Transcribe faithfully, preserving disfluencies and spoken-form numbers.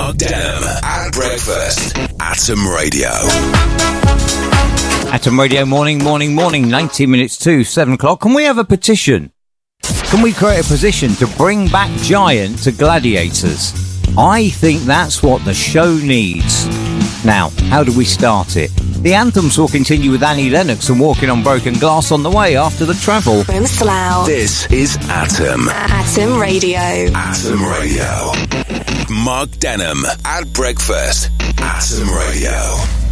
Mark Denham at breakfast. Atom Radio. Atom Radio, morning, morning, morning, ninety minutes to seven o'clock. Can we have a petition? Can we create a petition to bring back Giant to Gladiators? I think that's what the show needs. Now, how do we start it? The anthems will continue with Annie Lennox and Walking on Broken Glass on the way after the travel. From Slough. This is Atom. Atom Radio. Atom Radio. Mark Denham at breakfast. Atom Radio.